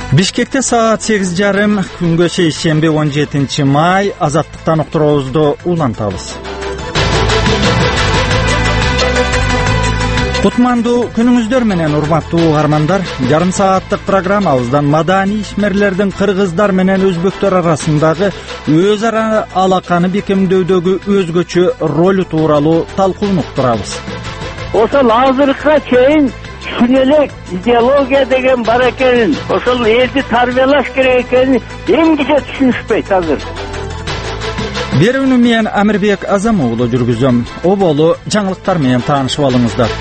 Бишкекте саат 8:30 күнгө шейшемби 17 май азаттыктан уктуруубузду улантабыз. Кутмандуу күнүңүздөр менен урматтуу угармандар, жарым сааттык программабыздан маданий ишмерлердин кыргыздар менен өзбектер арасындагы өз ара алаканы бекемдөөдөгү өзгөчө ролу тууралуу талкууну уктурабыз. Ошол азыркыга чейин түшүнөлөк идеология деген бар экенин, ошол элди тарбиялаш керек экенин эмгиче түшүнүшпөйт азыр. Берүүнү мен Амирбек Азам уулу жүргүзөм. Оболу жаңылыктар менен таанышып алыңыздар.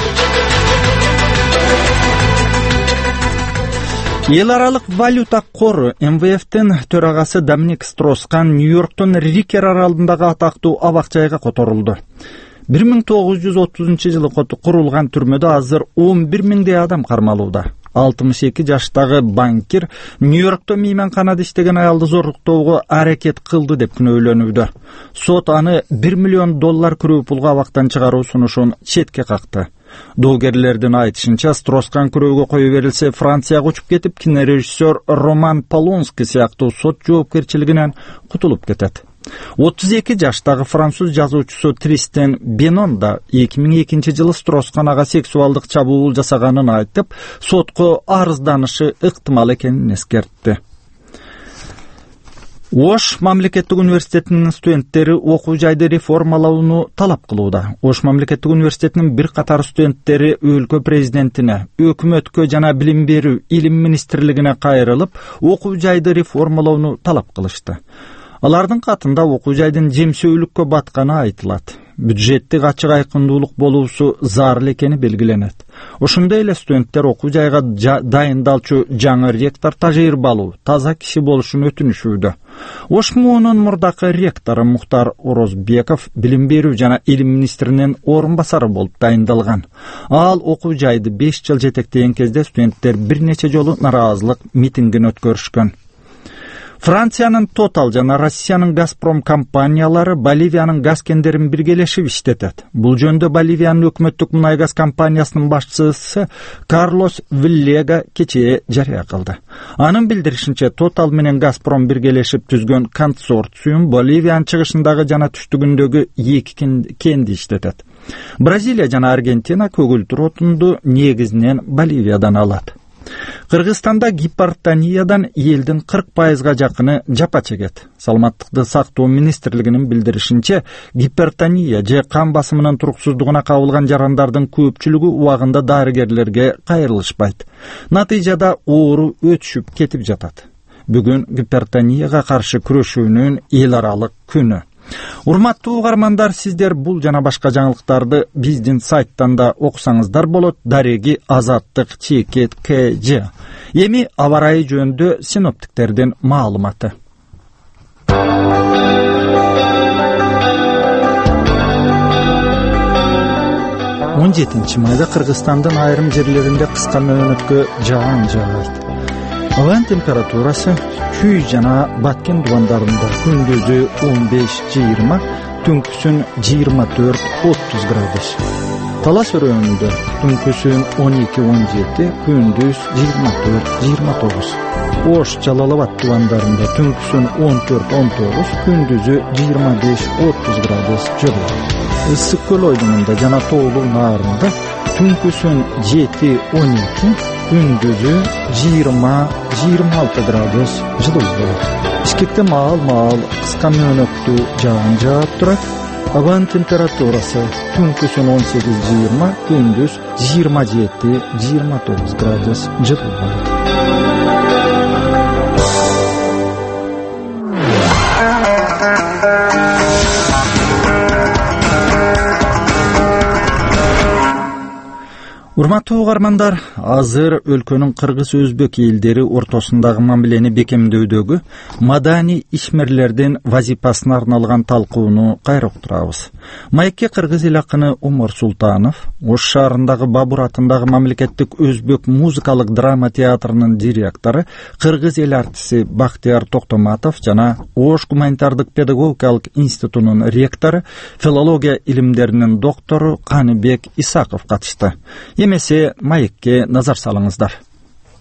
Эл аралык валюта кору МВФтин төрагасы Доминик Строскан Нью-Йорктун Рикер аралындагы атактуу абак-жайга которулду. 1930-жылы курулган түрмөдө азыр 11 миңдей адам кармалууда. 62 жаштагы банкир Нью-Йоркто мейманканада иштеген аялды зорлуктоого аракет кылды деп күнөөлөнүүдө. Сот аны $1 миллион күрөө пулга абактан чыгаруу сунушун четке какты. Доогерлердин айтышынча, Строскан күрөөгө кое берилсе, Францияга учуп кетип, кинорежиссер Роман Полонский сыяктуу сот жоопкерчилигинен кутулуп кетет. 32 жаштагы француз жазуучусу Тристен Бенон да 2002-жылы Стросканага сексуалдык чабуул жасаганын айтып, сотко арызданышы ыктымал экенин эскертти. Ош мамлекеттик университетинин студенттери окуу жайды реформалоону талап кылууда. Ош мамлекеттик университетинин бир катар студенттери өлкө президентине, өкмөткө жана билим берүү илим министрлигине кайрылып, окуу жайды реформалоону талап кылышты. Алардын катында окуу жайдын жемсөөлүккө батканы айтылат. Бюджеттик ачык айкындуулук болуусу зарыл экени белгиленет. Ошондой эле студенттер окуу жайга дайындалчу жаңы ректор тажыйырбалуу, таза киши болушун өтүнүшүүдө. Ош МУУнун мурдакы ректору Мухтар Орозбеков билим берүү жана илим министринин орун басары болуп дайындалган. Ал окуу жайды 5 жыл жетектеген кезде студенттер бир нече жолу нараазылык митингин өткөрүшкөн. Франциянын Total жана Россиянын Газпром компаниялары Боливиянын газ кендерин биргелешип иштетет. Бул жөнүндө Боливиянын өкмөттүк мунай газ компаниясынын башчысы Карлос Виллега кечээ жарыя кылды. Анын билдиришинче, Total менен Газпром биргелешип түзгөн консорциум Боливиянын чыгышындагы жана түштүгүндөгү 2 кенди иштетет. Бразилия жана Аргентина көгүлтүр отунду негизинен Боливиядан алат. Кыргызстанда гипертониядан элдин 40%га жакыны жапа чегет. Саламаттыкты сактоо министрлигинин билдиришинче, гипертония же кан басымынын туруксуздугуна кабылган жарандардын көпчүлүгү убагында дарыгерлерге кайрылышпайт. Натыйжада оору өтүшүп кетип жатат. Бүгүн гипертонияга каршы күрөшүүнүн эл аралык күнү. Урматтуу угармандар, сиздер бул жана башка жаңылыктарды биздин сайттан да окусаңыздар болот. Дареги Азаттык ЧК. Эми аба ырайы жөнүндө синоптиктердин маалыматы. 17 майда Кыргызстандын айрым жерлеринде кыска мөөнөткө жаан жаайт. Ауанын температурасы Күй жана Баткен дубандарында күндүзү 15-20, түнкүсүн 24-30 градус. Талас өрөөнүндө түнкүсүн 12-17, күндүз 24-29. Ош Жалалабад дубандарында түнкүсүн 14-19, күндүзү 25-30 градус жылы. Ысык көл ойдунунда жана тоолуу наарында түнкүсүн 7-12, күндүзү 20-26 градус жылы болот. Бишкекте маал кыска мөөнөктүү жаан жаап турат. Абанын температурасы түнкүсүн 18-20, күндүз 27-29 градус жылы болот. Урматтуу угармандар, азыр өлкөнүн кыргыз-өзбек элдери ортосундагы мамилени бекемдөөдөгү маданий ишмерлердин вазипасына арналган талкууну кайра уктурабыз. Маекке кыргыз эл акыны Умар Султанов, Ош шаарындагы Бабур атындагы мамлекеттик өзбек музыкалык драма театрынын директору, кыргыз эл артиси Бактияр Токтоматов жана Ош гуманитардык педагогикалык институтунун ректору, филология илимдеринин доктору Каныбек Исаков катышты. Эмесе маекке назар салыңыздар.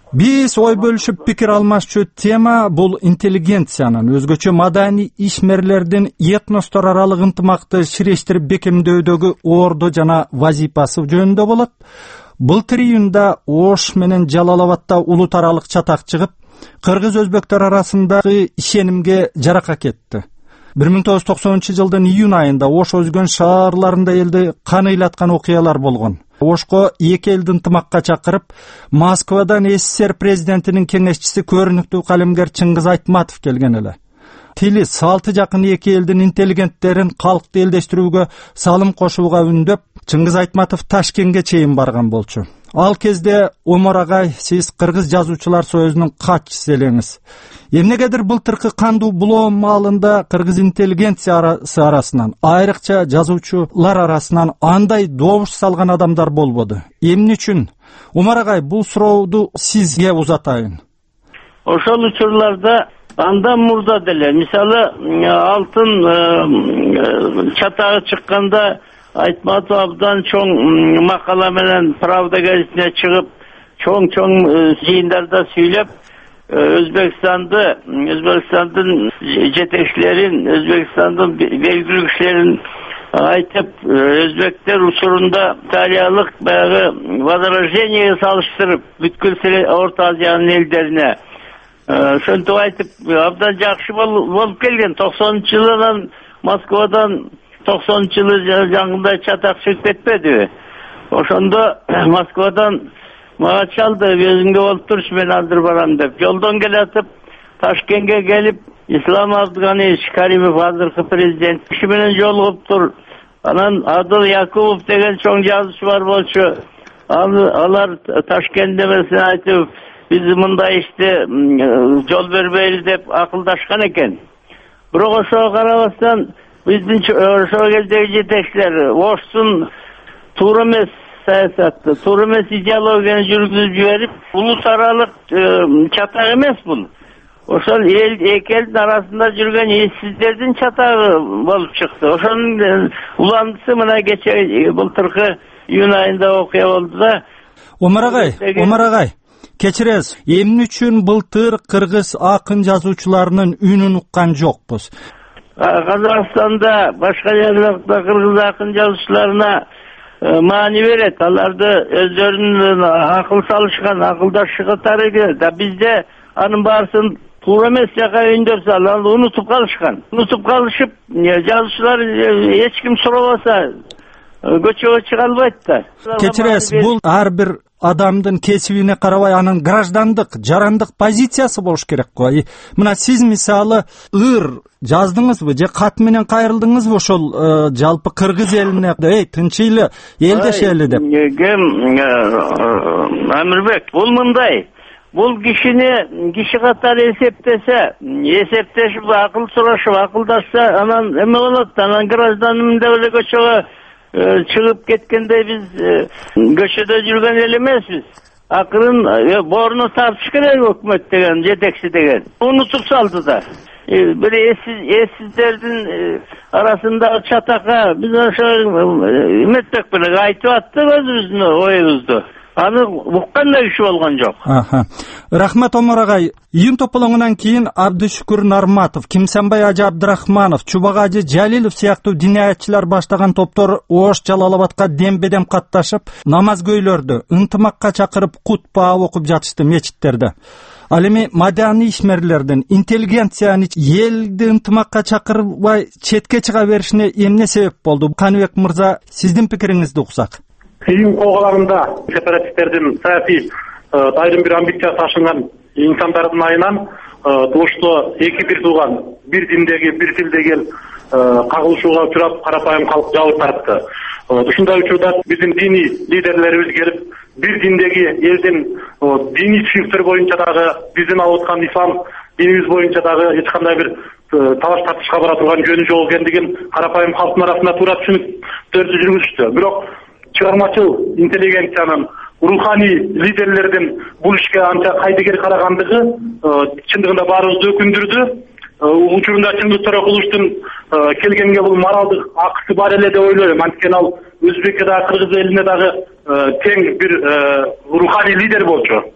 Биз ой бөлүшүп пикир алмашчу тема бул интеллигенциянын, өзгөчө маданий ишмерлердин этностор аралык ынтымакты ширештирип бекемдөөдөгү орду жана вазипасы жөнүндө болот. Былтыр июнда Ош менен Жалал-Абадда улут аралык чатак чыгып, кыргыз-өзбектер арасындагы ишенимге жарака кетти. 1990-жылдын июнь айында Ош өзгөн шаарларында элди каныйлаткан окуялар болгон. Ошко эки элди ынтымакка чакырып, Москвадан СССР президентинин кеңешчиси көрүнүктүү калемгер Чыңгыз Айтматов келген эле. Тили, салты жакын эки элдин интеллигенттерин калкты элдештирүүгө, салым кошууга үндөп, Чыңгыз Айтматов Ташкентке чейин барган болчу. Ал кезде Омар агай, сиз кыргыз жазуучулар союзунун катчысы элеңиз. Эмнегедир былтыркы кандуу булоом маалында кыргыз интеллигенциясы арасынан, айрыкча жазуучулар арасынан андай добуш салган адамдар болбоду. Эмне үчүн? Омар агай, бул сурооду сизге узатайын. Ошол учурларда андан мурда деле, мисалы, алтын чатагы чыкканда Айтматов абдан чоң макала менен Правда газетине чыгып, чоң жыйындарда сүйлөп, Өзбекстандын жетекчилерин, Өзбекстандын белгилүү кишилерин айтып, өзбектер учурунда италиялык баягы возрождение салыштырып, бүткүл Орто Азиянын элдерине ошентип айтып, абдан жакшы болуп келген. 90-жылдан Москвадан 90-жылы жаңында чатак чыгып кетпедиби? Ошондо Москвадан мага чалды, өзүңгө болуп турчу, мен азыр барам деп. Жолдон келатып, Ташкентке келип, Ислам Абдыганиевич Каримов, азыркы президент, киши менен жолугуптур. Анан Адыл Якубов деген чоң жазуучу бар болчу. Алар Ташкент демесин айтып, биз мындай иште жол бербейли деп акылдашкан экен. Бирок ошого карабастан биздин ошол кездеги жетекчилер Оштун туура эмес саясатты, туура эмес идеологияны жүргүзүп жиберип, улут аралык чатак эмес бул. Ошол эки элдин арасында жүргөн эссиздердин чатагы болуп чыкты. Ошонун уландысы мына кече былтыркы июнь айында окуя болду да. Омар агай, кечиресиз, эмне үчүн былтыр кыргыз акын жазуучуларынын үнүн уккан жокпуз? Казакстанда, башка жерлерде кыргыз акын жазуучуларына маани берет. Аларды өздөрүнүн акыл салышкан, акылдашкан тарыгы да, бизде анын баарысын туура эмес жака өндөрүп салып, унутуп калышкан. Унутуп калышып, жазуучулар эч ким сурабаса көчөгө чыга албайт да. Кечиресиз, бул ар бир адамдын кесибине карабай анын граждандык, жарандык позициясы болуш керек го. Мына сиз мисалы жаздыңызбы же кат менен кайрылдыңызбы ошол жалпы кыргыз элине, тынчыйлы элдешели деп? Амирбек, бул мындай. Бул киши катары эсептешип, акыл сурашып, акылдашса, анан эме болот, анан гражданын деп эле көчөгө чыгып кеткенде биз көчөдө жүргөн эл эмеспиз. Акырын борну тартыш керек өкмөт деген, жетекчи деген. Унутуп салды да. Бир эссиздердин арасындагы чатакка биз ошо Эметбек менен айтып аттык өзүбүздүн оюбузду. Аны уккандай киши болгон жок. Рахмат Омар агай. Июнь тополоңунан кийин Абдышүкүр Нарматов, Кимсанбай Ажы Абдрахманов, Чубагажы Жалилов сыяктуу диниятчылар баштаган топтор Ош, Жалал-Абадка дембедем катташып, намазгөйлөрдү ынтымакка чакырып кутба окуп жатышты мечиттерде. Ал эми маданий ишмерлердин, интеллигенцияны элди ынтымакка чакырбай четке чыга беришине эмне себеп болду? Каныбек мырза, сиздин пикириңизди уксак. Июнь колголарында сепаратисттердин саясий айрым бир амбиция ташынган инсандардын айынан ошто эки бир тууган, бир диндеги, бир тилдеги эл кагылышууга учурап, карапайым калк жабыр тартты. Ушундай учурда биздин диний лидерлерибиз келип, бир диндеги элдин диний түшүнүктөр боюнча дагы, биздин алып аткан ислам динибиз боюнча дагы эч кандай бир талаш тартышка бара турган жөнү жок экендигин карапайым калктын арасында туура түшүнүктөрдү жүргүзүштү. Бирок чыгармачыл интеллигенциянын, руханий лидерлердин бул ишке анча кайдыгер карагандыгы чындыгында баарыбызды өкүндүрдү. Учурунда Чыңгыз Торокуловдун келгенге бул моралдык акысы бар эле деп ойлойм. Анткени ал Өзбекке дагы, кыргыз элине дагы тең бир руханий лидер болчу.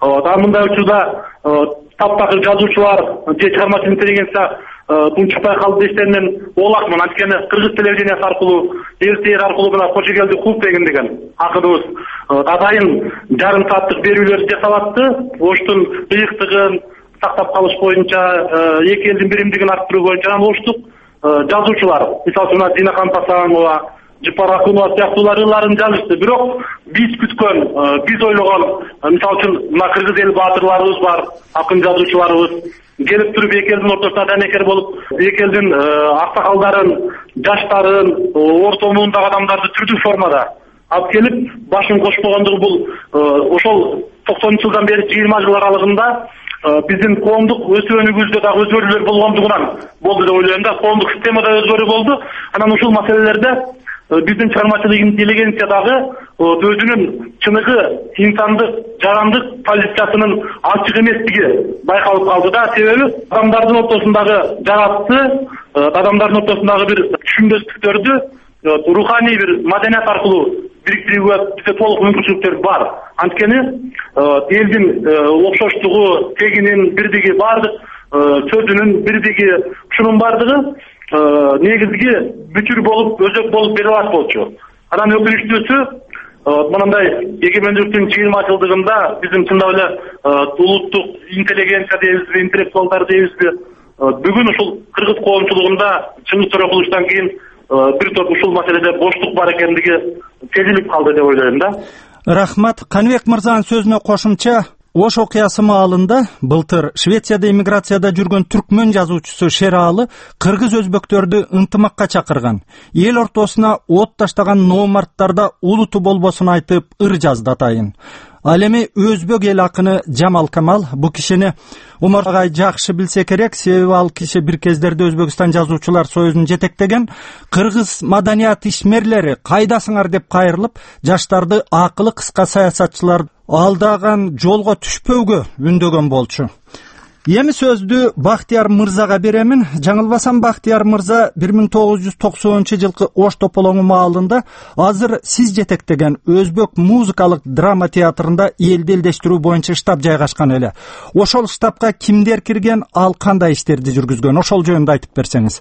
Дагы мындай учурда таптакыр жазуучулар же чыгармачыл интеллигенция тунчукпай калды дештеринен оолакмын. Анткени кыргыз телевидениясы аркылуу, эл аркылуу мына кош келди клуб деген акырыбыз атайын жарым сааттык берүүлөр жасап атты. Оштун быйыктыгын сактап калыш боюнча, эки элдин биримдигин арттыруу боюнча оштук жазуучулар, мисалы үчүн Дина Кампасанова, Жыпар Акунова сыяктуулар ыйларын жазышты. Бирок биз күткөн, биз ойлогон, мисалы үчүн мына кыргыз эл баатырларыбыз бар, акын жазуучуларыбыз келип туруп эки элдин ортосуна данекер болуп, эки элдин аксакалдарын, жаштарын, орто муундагы адамдарды түрдүү формада алып келип башын кошпогондугу бул ошол 90-жылдан бери 20 жыл аралыгында биздин коомдук өсүүбүздө дагы өзгөрүүлөр болгондугунан болду деп ойлойм да. Коомдук системада өзгөрүү болду. Анан ушул маселелерде биздин чыгармачылык интеллигенция дагы өзүнүн чыныгы инсандык, жарандык позициясынын ачык эместиги байкалып калды да. Себеби адамдардын ортосундагы жаратты, адамдардын ортосундагы бир түшүнбөстүктөрдү руханий бир маданият аркылуу бириктирүүгө bizde толук мүмкүнчүлүктөр бар. Анткени элдин окшоштугу, тегинин бирдиги, бардык сөзүнүн бирдиги, ушунун бардыгы негизги бүтүр болуп, өзөк болуп бере алат болчу. Анан өкүнүчтүүсү мындай эгемендүүлүктүн 20 жылдыгында биздин чындап эле улуттук интеллигенция дейбизби, интеллектуалдар дейбизби, бүгүн ушул кыргыз коомчулугунда чындыктар окулуштан кийин бир топ ушул маселеде боштук бар экендиги сезилип калды деп ойлойм да. Рахмат. Каныбек мырзанын сөзүнө кошумча, Ош окуясы маалында былтыр Швецияда эмиграцияда жүргөн түркмөн жазуучусу Шералы кыргыз өзбөктөрдү ынтымакка чакырган. Эл ортосуна от таштаган номарттарда улуту болбосун айтып ыр жазды атайын. Ал эми өзбек эл акыны Жамал Камал бу кишини Омар агай жакшы билсе керек, себеби ал киши бир кездерде Өзбекстан жазуучулар союзун жетектеген. Кыргыз маданият ишмерлери кайдасыңар деп кайрылып, жаштарды акылы кыска саясатчылар алдаган жолго түшпөөгө үндөгөн болчу. Эми сөздү Бактияр мырзага беремин. Жаңылбасам Бактияр мырза 1990-жылкы Ош тополоңу маалында азыр сиз жетектеген Өзбек музыкалык драма театрында элди элдештирүү боюнча штаб жайгашкан эле. Ошол штабка кимдер кирген, ал кандай иштерди жүргүзгөн? Ошол жөнүндө айтып берсеңиз.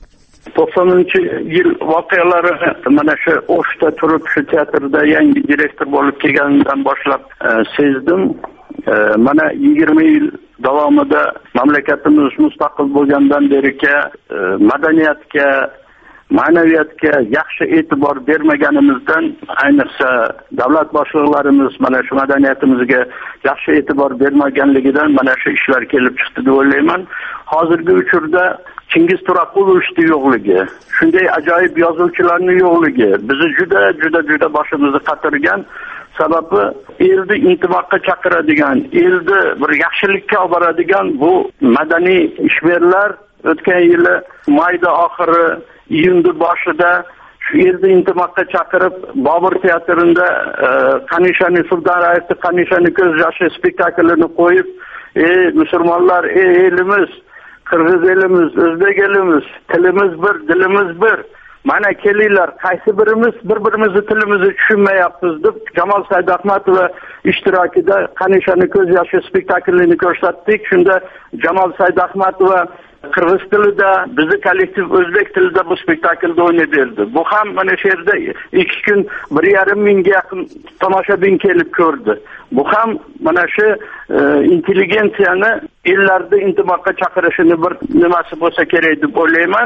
90-yıl vakaları mana şu Oş'ta turup şu teatrda yangi direktör bolup kelganidan başlap sezdim. Mana 20 yıl davamida mamlakatimiz mustaqil bo'lgandan beriga madaniyatga, ma'naviyatga yaxshi e'tibor bermaganimizdan, ayniqsa davlat boshliqlarimiz mana shu madaniyatimizga yaxshi e'tibor bermaganligidan mana shu ishlar kelib chiqdi deb o'ylayman. Hozirgi uchurda Chingiz To'raqulovich yo'qligi, shunday ajoyib yozuvchilarning yo'qligi bizni juda boshimizni qatirgan. Sababi elni intimoqqa chaqiradigan, elni bir yaxshilikka olib boradigan bu madaniy ishbilarlar o'tgan yili mayda oxiri, iyunda boshida shu elni intimoqqa chaqirib Bobur teatrida Qanishani Sultonrayevni Qanishani ko'z yoshi spektaklini qo'yib, musulmonlar, elimiz, qirg'iz elimiz, o'zbek elimiz, tilimiz bir, dilimiz bir. Mana kelinglar, qaysi birimiz bir-birimizni tilimizni tushunmayapmiz deb Jamol Saidahmatova ishtirokida Qanishani ko'z yoshi spektaklini ko'rsatdik. Shunda Jamol Saidahmatova qirg'iz tilida, bizni kollektiv o'zbek tilida bu spektaklda o'ynab berdi. Bu ham mana shu yerda 2 kun 1,5 mingga yaqin tomoshabin kelib ko'rdi. Bu ham mana shu intelligensiyani ellarda intimoqqa chaqirishini bir nimasi bo'lsa kerak deb o'ylayman.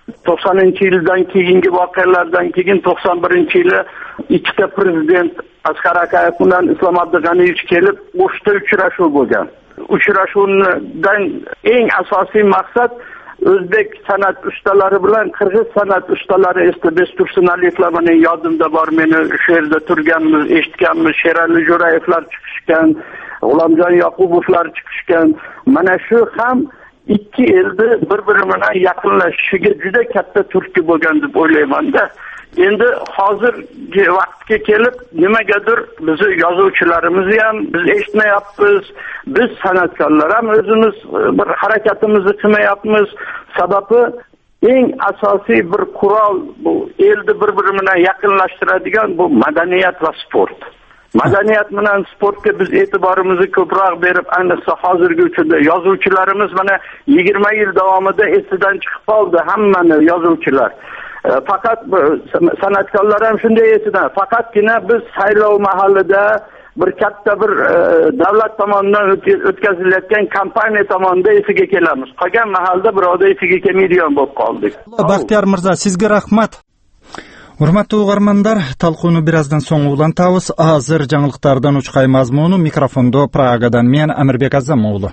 90-yildan keyingi voqealardan keyin 91-yili ikkita prezident Asqar Akayev bilan Islom Abdug'aniyevich kelib O'shda uchrashuv bo'lgan. Uchrashuvdan eng asosiy maqsad o'zbek san'at ustalari bilan qirg'iz san'at ustalari Estabes Tursunaliyevlarning yodimda bor, meni shu yerda turganmiz, eshitganmiz, Sherali Jo'rayevlar chiqishgan, G'ulomjon Yoqubovlar chiqishgan. Mana shu ham ikki elni bir-biri bilan yaqinlashishiga juda katta turtki bo'lgan deb o'ylayman-da. Endi hozirgi vaqtga kelib nimagadir bizni yozuvchilarimizni ham biz eshitmayapmiz, biz san'atkorlar ham o'zimiz bir harakatimizni qilmayapmiz. Sababi eng asosiy bir qurol bu elni bir-biri bilan yaqinlashtiradigan bu madaniyat va sport. Madaniyat bilan sportga biz e'tiborimizni ko'proq berib, ayniqsa hozirgi uchunda yozuvchilarimiz mana 20 yil davomida esidan chiqib qoldi hammani yozuvchilar. Faqat san'atkorlar ham shunday esidan. Faqatgina biz saylov mahallida bir katta bir davlat tomonidan o'tkazilayotgan kampaniya tomonidan esiga kelamiz. Qolgan mahallada birovda esiga kelmaydigan bo'lib qoldik. Baxtiyor Mirza, sizga rahmat. Hurmatli ugarmanlar, talquni birazdan so'ng ulantamiz. Hozir жаңылыктардан uchqay mazmuni mikrofonda Pragadan men Amirbek Azamovli.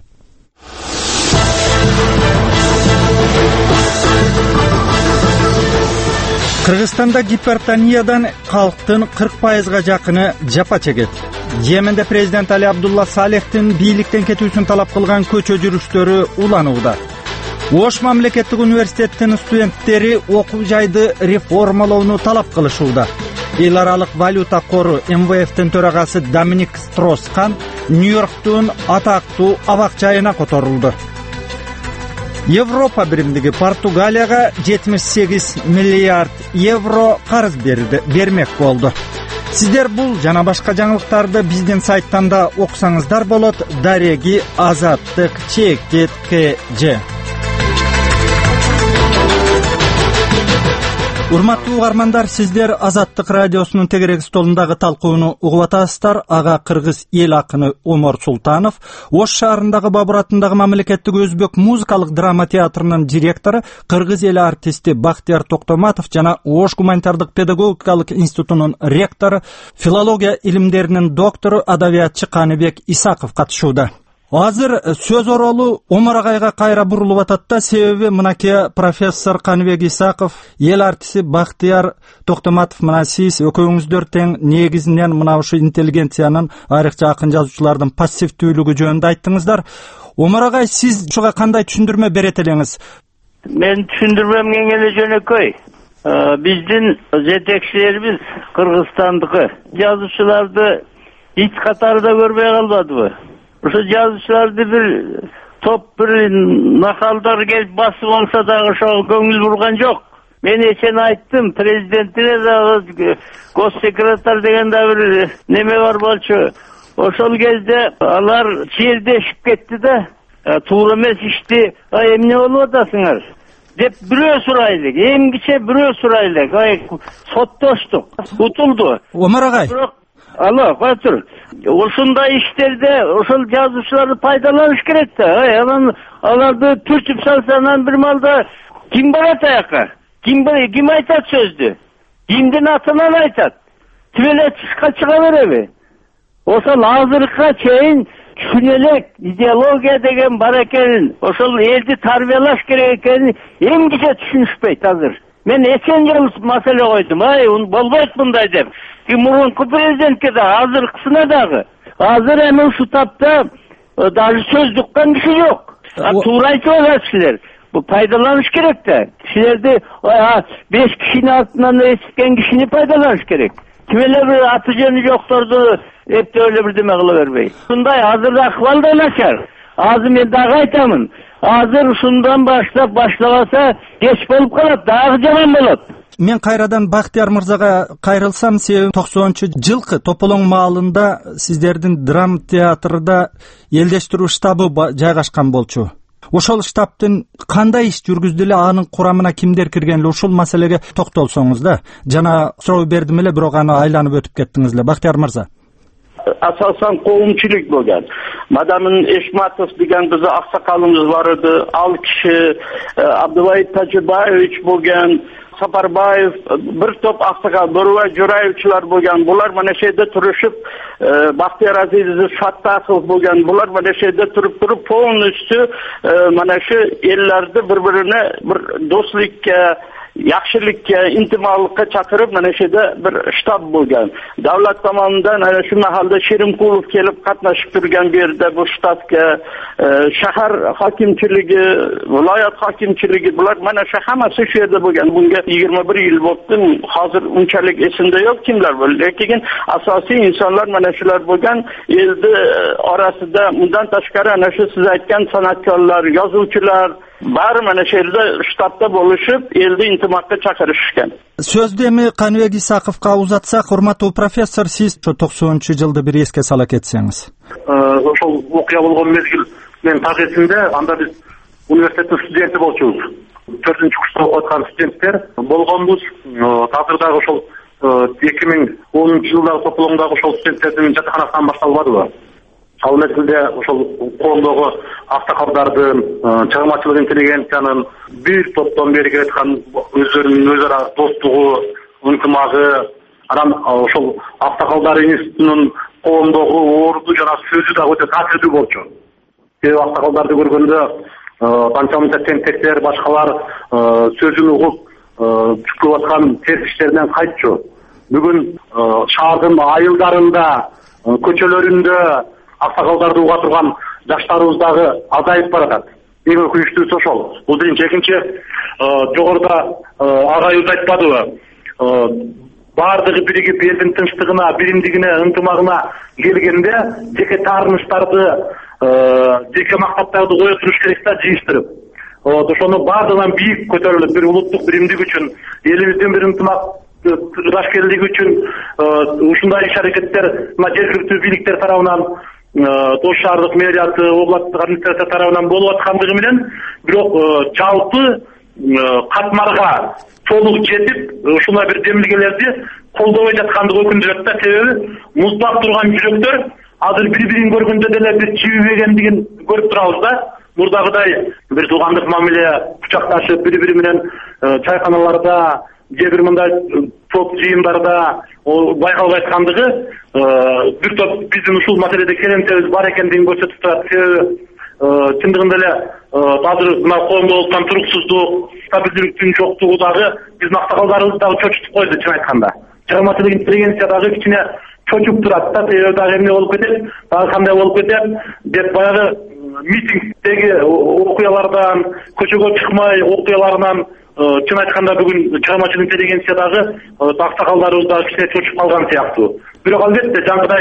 Qirg'izistonda gipertoniyadan xalqning 40%ga yaqini japa chekadi. Yemenda prezident Ali Abdullah Salehning biylikdan ketish uchun talab qilgan ko'cha yurishlari ulanuvda. Osh mamlakatlik universitetining studentleri o'quv joyini reformalashni talab qilishuvda. El araliq valyuta qori MVF'ning төрағасы Dominik Strauss-Kahn Nyu-Yorkdan ataqli avaqchayina ko'tarildi. Yevropa birimligi Portugaliyaga 78 milliard yevro qarz bermek bo'ldi. Sizler bu jana başka жаңылыктарды bizden saytdan da okusanızlar bolot. Daregi Azatlık ÇKTC. Urmatlı ugarmandar, sizler Azatlık radyosunun tegerek stolundagı talqууну ugup atasыздар. Aga Kırgız el akını Omar Sultanov, Oş şaharındagı Babur atындагы мамлекеттик өзбек музыкалык драма театрынын директору, Кыргыз эл артисти Бахтияр Токтоматов жана Ош гуманитардык педагогикалык институтунун ректору, филология илимдеринин доктору, адабиятчы Каныбек Исаков катышууда. Азыр сөз оролу Омар агайга кайра бурулуп атат да, себеби мынакей профессор Каныбек Исаков, эл артисти Бахтияр Токтоматов мына сиз экөөңүздөр тең негизинен мына ушу интеллигенциянын, айрыкча акын жазуучулардын пассивдүүлүгү жөнүндө айттыңыздар. Омар агай, сиз ушуга кандай түшүндүрмө берет элеңиз? Мен түшүндүрмөм эле жөнөкөй. Биздин жетекчилерибиз Кыргызстандыкы жазуучуларды эч катарда көрбөй калбадыбы? Ошо жазуучуларды bir топ bir накалдар келип басып алса дагы ошо көңүл бурган жок. Мен эчен айттым, президентине дагы госсекретарь деген да bir неме бар болчу. Ошол кезде алар чиелдешип кетти да, туура эмес ишти эмне болуп атасыңар деп бирөө сурайлык, эмгиче бирөө сурайлык, соттоштук, утулду. Омар агай. Алло, батыр. Ошундай иштерде ошол жазуучуларды пайдаланыш керек да. Аларды түртүп салсанан бир малда ким барат аяка? Ким айтат сөздү? Кимдин атынан айтат? Түбөлө чыга береби? Ошол азыркыга чейин түшүнөлөк идеология деген бар экенин, ошол элди тарбиялаш керек экенин эмгиче түшүнүшпөйт азыр. Мен эчен жыл маселе койдум, болбойт мындай деп. Мурунку президентке да, азыркысына дагы. Азыр эми ушу тапта даже сөз уккан киши жок. Туура айтып атасыздар. Бу пайдаланыш керек да. Кишилерди 5 кишинин артынан эситкен кишини пайдаланыш керек. Кимелер бир аты жөнү жокторду эптөөлө бирдеме кыла бербей. Ушундай азыр акыбал да начар. Азыр мен дагы айтамын. Азыр ушундан баштабаса кеч болуп калат, дагы жаман болот. Мен кайрадан Бахтияр мырзага кайрылсам, себеби 90-жылкы Тополоң маалында сиздердин драма театрында элдештирүү штабы жайгашкан болчу. Ошол штабтын кандай иш жүргүздү эле, анын курамына кимдер кирген эле, ушул маселеге токтолсоңуз да. Жана суроо бердим эле, бирок аны айланып өтүп кеттиңиз эле. Бахтияр мырза. Asasan qo'mchilik bo'lgan. Madamin Eshmatov degan bizni oqsoqolimiz bor edi. Al kishi Abduvayit Tajibbayevich bo'lgan, Saparbayev, bir top oqsoqol, Bo'rva Jo'rayevchilar bo'lgan. Bular mana shu yerda turishib, Baxtiyor Azizov Fattasov bo'lgan. Bular mana shu yerda turib polnistu mana shu ellarni bir-birini bir do'stlikka, yaxshilikka, intimollikka chaqirib mana shu yerda bir shtab bo'lgan. Davlat tomonidan ana shu mahalda Shirinqulov kelib qatnashib turgan bu yerda bu shtabga shahar hokimchiligi, viloyat hokimchiligi, bular mana shu hammasi shu yerda bo'lgan. Bunga 21 yil bo'ldi. Hozir unchalik esimda yo'q kimlar bo'ldi. Lekin asosiy insonlar mana shular bo'lgan. Eldi orasida undan tashqari ana shu siz aytgan san'atkorlar, yozuvchilar, Bari mana shu yerda shtatda bo'lishib, elni intimakka chaqirishgan. So'zni эми Qanibek Isakovga uzatsak, hurmatli professor, siz 90-жылды bir esке sala ketsеңиz. Ошол окуя болгон мезгил мен так эсимде, анда биз университеттин студенти болчубуз. 4-курста окуп аткан студенттер болгонбуз. Азыр дагы ошол 2010-жылдагы топломдогу ошол студенттердин жатаканасынан башталбадыбы? Ал мезгилде ошол коомдогу аксакалдардын, чыгармачылык интеллигенциянын бир топтон бери келаткан өздөрүнүн өз ара достугу, ынтымагы, анан ошол аксакалдар институтунун коомдогу орду жана сөзү да өтө таасирдүү болчу. Аксакалдарды көргөндө канча мынча тентектер, башкалар сөзүн угуп чүкүп аткан терс иштеринен кайтчу. Бүгүн шаардын айылдарында, көчөлөрүндө аксакалдарды уга турган жаштарыбыз дагы азайып баратат. Эң өкүнүчтүүсү ошол. Бул биринчи. Экинчи, жогоруда агайыбыз айтпадыбы? Бардыгы биригип элдин тынчтыгына, биримдигине, ынтымагына келгенде жеке таарыныштарды, жеке мактаптарды кое туруш керек да жыйыштырып. Ошону бардыгынан бийик көтөрүлүп, бир улуттук биримдик үчүн, элибиздин бир ынтымакташкерлиги үчүн ушундай иш-аракеттер жергиликтүү бийликтер тарабынан, Тош шаардык мэриясы, областтык администрация тарабынан болуп аткандыгы менен, бирок жалпы катмарга толук жетип, ушундай бир демилгелерди колдобой жаткандыгы өкүндүрөт да. Себеби муздап турган жүрөктөр азыр бири-бирин көргөндө деле бир чийбегендигин көрүп турабыз да. Мурдагыдай бир туугандык мамиле, кучакташып бири-бири менен чайканаларда, же бир мындай топ жыйындарда байкалбай аткандыгы бир топ биздин ушул маселеде келеңсебиз бар экендигин көрсөтүп турат. Себеби чындыгында эле азыр мына коомдо болуп аткан туруксуздук, стабилдүүлүктүн жоктугу дагы биздин аксакалдарыбызды дагы чочутуп койду, чын айтканда. Чыгармачылык интеллигенция дагы кичине чочуп турат да. Себеби дагы эмне болуп кетет, дагы кандай болуп кетет деп баягы митингдеги окуялардан, көчөгө чыкмай окуяларынан чын айтканда бүгүн чыгармачылык интеллигенция дагы аксакалдарыбыз дагы кичине чочуп калган сыяктуу. Бирок албетте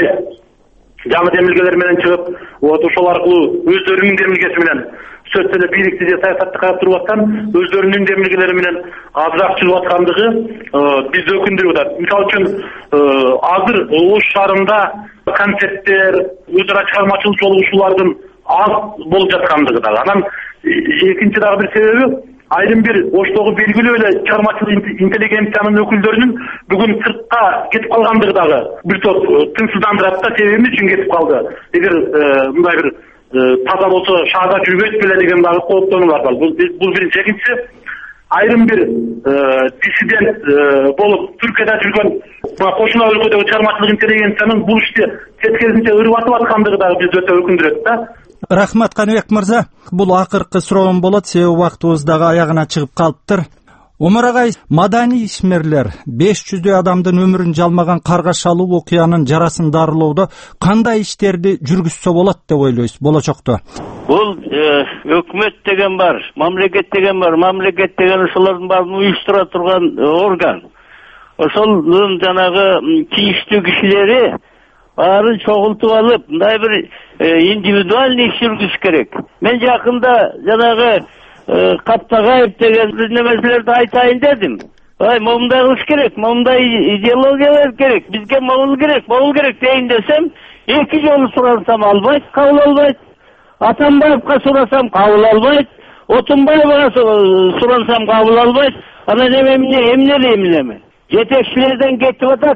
жаңы демилгелер менен чыгып, ошол аркылуу өздөрүнүн демилгеси менен сөз эле бийликти же саясатты карап туруп аткан, өздөрүнүн демилгелери менен азыраак чыгып аткандыгы бизди өкүндүрүп атат. Мисалы үчүн азыр Ош шаарында концерттер, өз ара чыгармачылык жолугушуулардын аз болуп жаткандыгы дагы. Анан экинчи дагы бир себеби, айрым бир Оштогу белгилүү эле чыгармачылык интеллигенциянын өкүлдөрүнүн бүгүн сыртка кетип калгандыгы дагы бир топ тынчсыздандырат да. Себеби эмне үчүн кетип калды? Эгер мындай бир таза болсо шаарда жүрбөйт беле деген дагы кооптонуулар бар. Бул биринчи. Экинчи, айрым бир диссидент болуп Түркияда жүргөн кошуна өлкөдөгү чыгармачылык интеллигенциянын бул ишти четкерисинче ырбатып аткандыгы дагы бизди өтө өкүндүрөт да. Рахмат Qanibek мырза. Бул акыркы суроом болот, себеби убактыбыз дагы аягына чыгып калыптыр. Умар агай, маданий ишмерлер 500 адамдын өмүрүн жалмаган каргашалуу окуянын жарасын дарылоодо кандай иштерди жүргүзсө болот деп ойлойсуз болочокто? Бул өкмөт деген бар, мамлекет деген бар. Мамлекет деген ошолордун баарын уюштура турган орган. Ошолдун жанагы тийиштүү кишилери баарын чогултуп алып, мындай бир индивидуальный иш жүргүзүш керек. Мен жакында жанагы Каптагаев деген немеселерди айтайын дедим. Момундай кылыш керек, момундай идеологиялар керек, бизге могул керек дейин десем, 2 жолу сурасам албайт, кабыл албайт. Атамбаевка сурасам кабыл албайт, Отунбаевга сурасам кабыл албайт. Анан эмне дейм? Жетекчилерден кетип атат.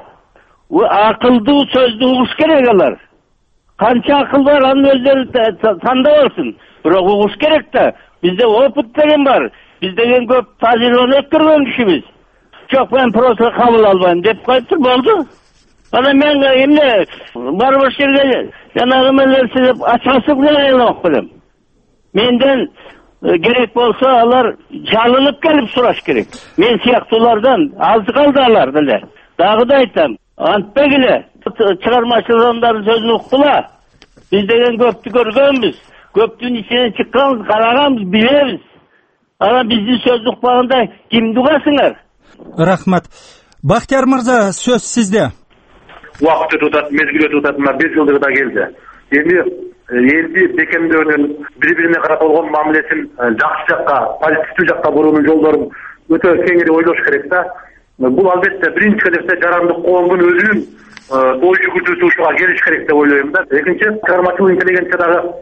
Акылдуу сөздү угуш керек алар. Канча акыл бар, анын өздөрү тандабасын. Бирок угуш керек да. Bizde oput деген бар. Biz деген көп тажрыйбаны өткөргөн кишибиз. Жок, мен просто кабыл албайм деп коюптур, болду. Анан мен эмне барбаш жерге жанагы мелерси деп ачасы менен окуп келем. Менден керек болсо алар жалынып келип сураш керек. Мен сыяктуулардан азы калды алар деле. Дагы да айтам, антпегиле чыгармачыл адамдардын сөзүн уккула. Biz деген көптү көргөнбүз. Көптүн ичинен чыкканбыз, караганбыз, билебиз. Анан биздин сөз укпаганда кимди угасыңар? Рахмат. Бактияр мырза, сөз сизде. Убакыт өтүп атат, мезгил өтүп атат, мына 5 жылдыгы да келди. эми элди бекемдөөнүн бири бирине карата болгон мамилесин жакшы жакка, позитивдүү жакка буруунун жолдорун өтө кеңири ойлош керек да. Бул албетте биринчи кезекте жарандык коомдун өзүнүн ой жүгүртүүсүгө келиш керек деп ойлойм да. Экинчи, чыгармачылык интеллигенция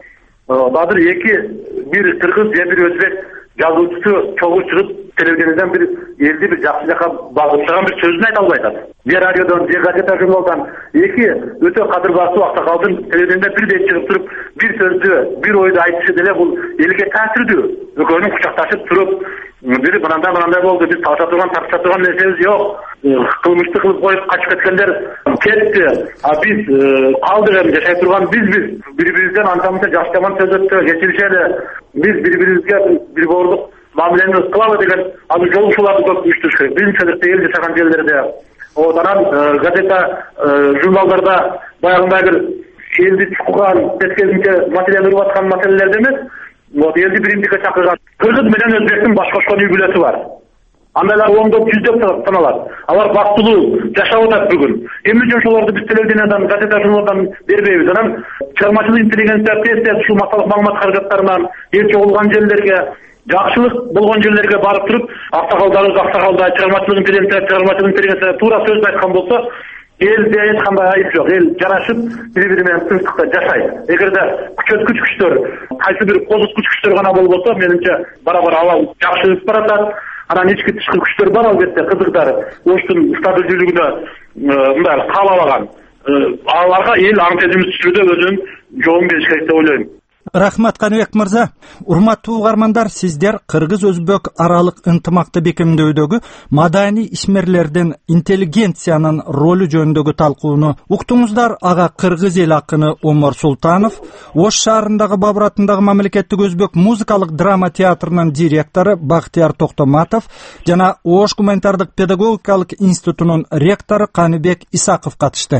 дагы бир кыргыз же бир өзбек жазуучусу чогуу чыгып телевиденияден бир элди бир жакшы жакка багыттаган бир сөзүн айта албай атат. Же радиодон, же газета журналдан эки өтө кадырбастуу аксакалдын телевидениеде бирдей чыгып туруп бир сөздү, бир ойду айтышы деле бул элге таасирдүү. Экөөнүн кучакташып туруп, бири мынандай болду, биз тартыша турган нерсебиз жок. Кылмышты кылып коюп качып кеткендер кетти. Биз калдык эми жашай турган бизбиз. Бири-бирибизден анча-мынча жакшы жаман сөз өттү, кечиришели. Биз бири-бирибизге бир боордук мамилени кылалы деген азыр жолугушууларды көп уюштуруш керек. Биринчи кезекте эл жашаган жерлерде. Анан газета, журналдарда баягындай бир элди чуккан, тескерисинче маселе өрүп аткан маселелерде эмес, элди биримдикке чакырган. Кыргыз менен өзбектин баш кошкон үй бүлөсү бар. Андайлар оңдоп жүздөп саналат. Алар бактылуу жашап атат бүгүн. Эмне үчүн ошолорду биз телевидениедан, газета журналдан бербейбиз? Анан чыгармачылык интеллигенция тез ушул массалык маалымат каражаттарынан эл чогулган жерлерге, жакшылык болгон жерлерге барып туруп, аксакалдар, чыгармачылык интеллигенция туура сөз айткан болсо, элде эч кандай айып жок. Эл жарашып, бири-бири менен тынчтыкта жашайт. Эгерде күчөткүч күчтөр, кайсы бир козуткуч күчтөр гана болбосо, менимче бара-бара абал жакшырып баратат. Анан ички тышкы күчтөр бар албетте, кызыктар. Оштун стабилдүүлүгүнө мындай каалабаган. Аларга эл аң-сезимсиз түрдө өзүнүн жообун бериш керек деп ойлойм. Рахмат, Каныбек мырза. Урматтуу угармандар, сиздер кыргыз-өзбек аралык ынтымакты бекемдөөдөгү маданий ишмерлердин интеллигенциянын ролу жөнүндөгү талкууну уктуңуздар. Ага кыргыз эл акыны Омар Султанов, Ош шаарындагы Бабур атындагы мамлекеттик өзбек музыкалык драма театрынын директору Бактияр Токтоматов жана Ош гуманитардык педагогикалык институтунун ректору Каныбек Исаков катышты.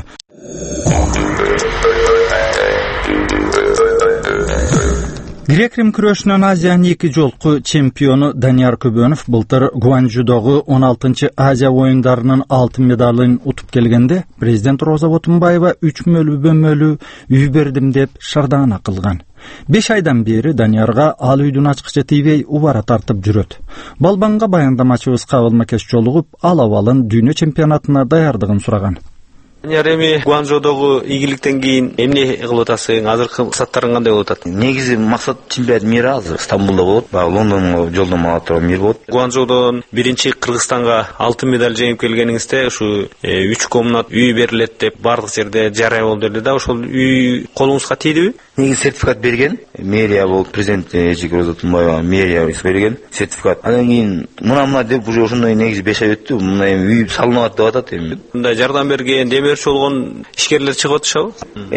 Грек-Рим күрөшүнүн Азиянын 2 жолку чемпиону Данияр Көбөнов былтыр Гуанчжудогу 16-чы Азия оюндарынын алтын медалын утуп келгенде президент Роза Отунбаева 3 бөлмөлүү үй бердим деп шардаана кылган. 5 айдан бери Даниярга ал үйдүн ачкычы тийбей убара тартып жүрөт. Балбанга баяндамачыбыз Кабыл Макеш жолугуп, ал абалын дүйнө чемпионатына даярдыгын сураган. Данияр, эми Гуанчжоудогу ийгиликтен кийин эмне кылып атасың? Азыркы максаттарың кандай болуп атат? Негизи максат чемпионат мира азыр Стамбулда болот. Лондонго жолдомо ала турган мир болот. Гуанчжоудон биринчи Кыргызстанга алтын медаль жеңип келгениңизде ушу 3 комнат үй берилет деп бардык жерде жарыя болду эле да. Ошол үй колуңузга тийдиби? Негизи сертификат берген. Мэрия болуп, президент Эжик Роза Отунбаева мэрия берген сертификат. Андан кийин мына деп уже ошондой негизи 5 ай өттү. Мына эми үй салынат деп атат эми. Мындай жардам берген, демеуші болгон ишкерлер чыгып атышабы?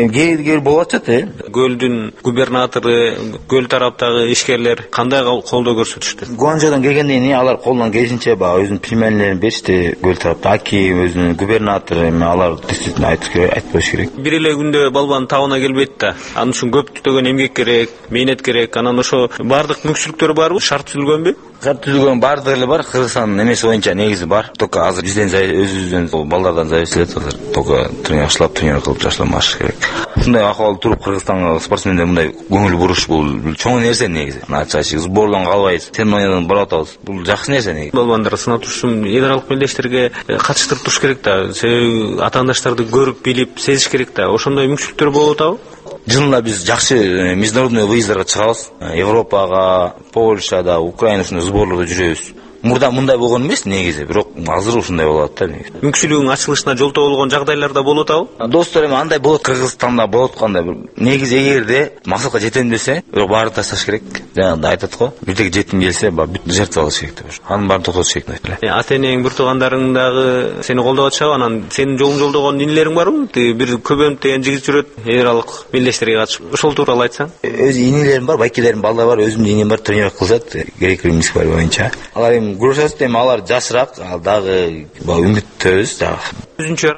Кээ болуп атат, Көлдүн губернатору, көл тараптагы ишкерлер кандай колдоо көрсөтүштү? Гуанчжоудон келгенден кийин алар колунан келишинче өзүнүн премиялерин беришти. Көл тарапта Аки, өзүнүн губернатору, алар действительно айтпаш керек. Бир эле күндө балбанын табына келбейт да. Анын үчүн көптөгөн эмгек керек, мээнет керек. Анан ошо бардык мүмкүнчүлүктөр барбы? Шарт түзүлгөнбү? Шарт түзүлгөн бардыгы эле бар. Кыргызстандын эмеси боюнча негизи бар. Только азыр бизден өзүбүздөн балдардан зависит этет азыр. Только жакшылап тренер кылып жакшыламаш керек. Ушундай акыбал туруп Кыргызстанга спортсмендер мындай көңүл буруш бул чоң нерсе негизи. Ачык сбордон калбайбыз. Тен ойнодон барып атабыз. Бул жакшы нерсе негизи. Балбандар сынатыш үчүн эл аралык мелдештерге катыштырып туруш керек да. Себеби атаандаштарды көрүп, билип, сезиш керек да. Ошондой мүмкүнчүлүктөр болуп атабы? Жылында биз жакшы международный выезддарга чыгабыз. Европага, Польшада, Украина ушундай сборлордо жүрөбүз. Мурда мындай болгон эмес негизи, бирок азыр ушундай болот да негизи. Мүмкүнчүлүгүн ачылышына жолтоо болгон жагдайларда болот атабы? Достор, эми андай болот, Кыргызстанда болот кандай бир. Негизи эгерде максатка жетем десе, бирок баарын ташташ керек. Жана айтат го, бирдеги жетим келсе, бүт жертва кылыш керек деп. Анын баарын токтотуш керек эле. Ата-энең, бир туугандарың дагы сени колдоп атышабы? Анан сенин жолуң жолдогон инелериң барбы? Бир Көбөнов деген жигит жүрөт, эл аралык мелдештерге катышып. Ошол тууралуу айтсаң. Өз инелерим бар, байкелерим, балдар бар, өзүмдүн инем бар, тренер кылышат, Грек-Рим боюнча. Алар эми күрөшөт, эми алар жашыраак, ал дагы үмүттөбүз дагы. Өзүнчө.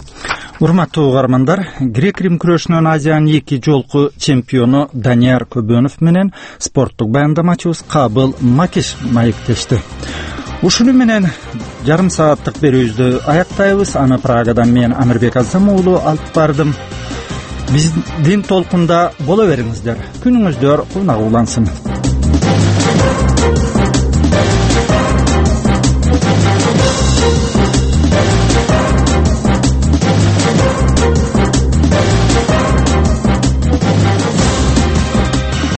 Урматтуу угармандар, Грек-Рим күрөшүнүн Азиянын 2 жолку чемпиону Данияр Көбөнов менен спорттук баяндамачыбыз Кабыл Макеш маектешти. Ушуну менен жарым сааттык берүүбүздү аяктайбыз. Аны Прагадан мен Амирбек Азам уулу алып бардым. биздин толкунда боло бериңиздер. Күнүңүздөр кунак улансын.